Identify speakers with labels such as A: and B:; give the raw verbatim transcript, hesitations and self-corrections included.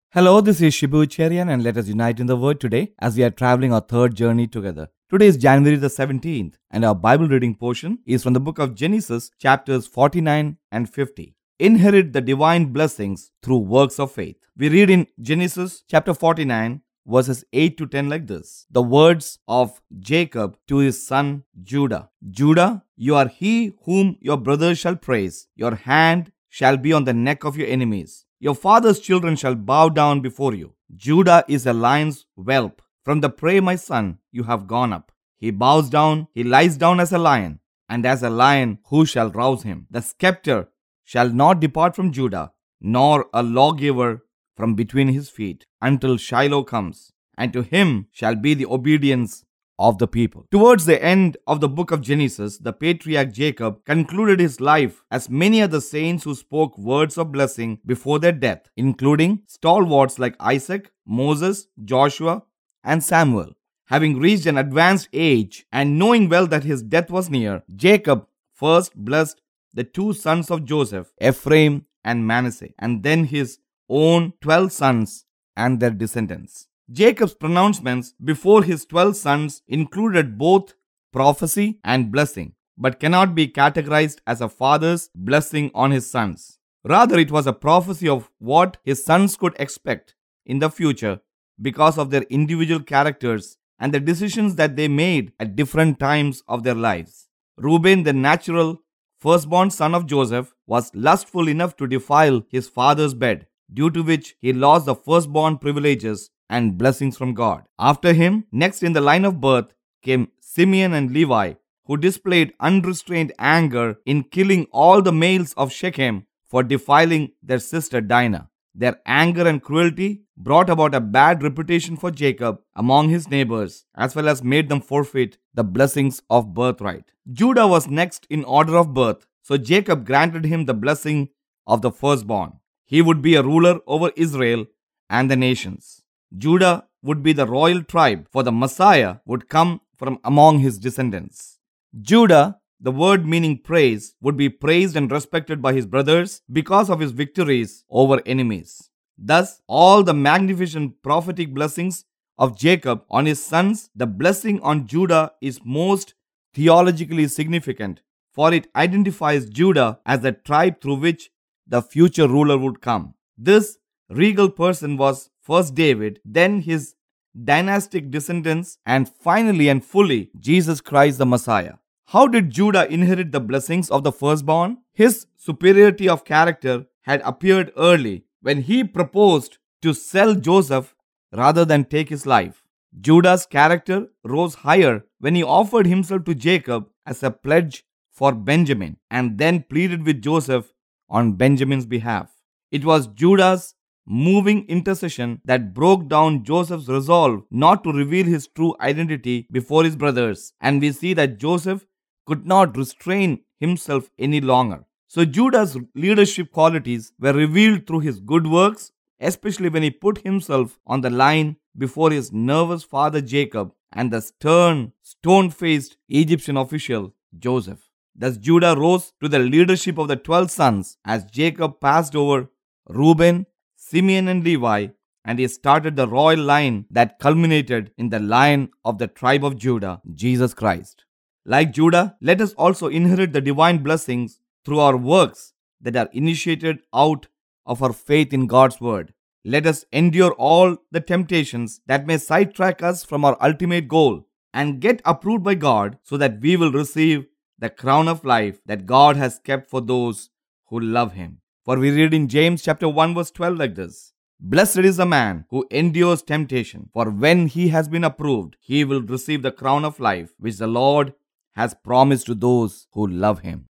A: Hello, this is Shibu Cherian, and let us unite in the Word today as we are traveling our third journey together. Today is January the seventeenth, and our Bible reading portion is from the book of Genesis, chapters forty-nine and fifty. Inherit the divine blessings through works of faith. We read in Genesis chapter forty-nine, verses eight to ten like this. The words of Jacob to his son Judah. Judah, you are he whom your brothers shall praise. Your hand shall be on the neck of your enemies. Your father's children shall bow down before you. Judah is a lion's whelp. From the prey, my son, you have gone up. He bows down, he lies down as a lion, and as a lion, who shall rouse him? The scepter shall not depart from Judah, nor a lawgiver from between his feet, until Shiloh comes, and to him shall be the obedience of the people. Towards the end of the book of Genesis, the patriarch Jacob concluded his life as many other saints who spoke words of blessing before their death, including stalwarts like Isaac, Moses, Joshua, and Samuel. Having reached an advanced age and knowing well that his death was near, Jacob first blessed the two sons of Joseph, Ephraim and Manasseh, and then his own twelve sons and their descendants. Jacob's pronouncements before his twelve sons included both prophecy and blessing, but cannot be categorized as a father's blessing on his sons. Rather, it was a prophecy of what his sons could expect in the future because of their individual characters and the decisions that they made at different times of their lives. Reuben, the natural firstborn son of Joseph, was lustful enough to defile his father's bed, due to which he lost the firstborn privileges and blessings from God. After him, next in the line of birth, came Simeon and Levi, who displayed unrestrained anger in killing all the males of Shechem for defiling their sister Dinah. Their anger and cruelty brought about a bad reputation for Jacob among his neighbors, as well as made them forfeit the blessings of birthright. Judah was next in order of birth, so Jacob granted him the blessing of the firstborn. He would be a ruler over Israel and the nations. Judah would be the royal tribe, for the Messiah would come from among his descendants. Judah, the word meaning praise, would be praised and respected by his brothers because of his victories over enemies. Thus, all the magnificent prophetic blessings of Jacob on his sons, the blessing on Judah is most theologically significant, for it identifies Judah as the tribe through which the future ruler would come. This regal person was first David, then his dynastic descendants, and finally and fully Jesus Christ the Messiah. How did Judah inherit the blessings of the firstborn? His superiority of character had appeared early when he proposed to sell Joseph rather than take his life. Judah's character rose higher when he offered himself to Jacob as a pledge for Benjamin and then pleaded with Joseph on Benjamin's behalf. It was Judah's moving intercession that broke down Joseph's resolve not to reveal his true identity before his brothers, and we see that Joseph could not restrain himself any longer. So Judah's leadership qualities were revealed through his good works, especially when he put himself on the line before his nervous father Jacob and the stern, stone-faced Egyptian official Joseph. Thus Judah rose to the leadership of the twelve sons as Jacob passed over Reuben, Simeon and Levi, and he started the royal line that culminated in the Lion of the tribe of Judah, Jesus Christ. Like Judah, let us also inherit the divine blessings through our works that are initiated out of our faith in God's word. Let us endure all the temptations that may sidetrack us from our ultimate goal and get approved by God so that we will receive the crown of life that God has kept for those who love him. For we read in James chapter one verse twelve like this: Blessed is the man who endures temptation, for when he has been approved, he will receive the crown of life which the Lord has promised to those who love him.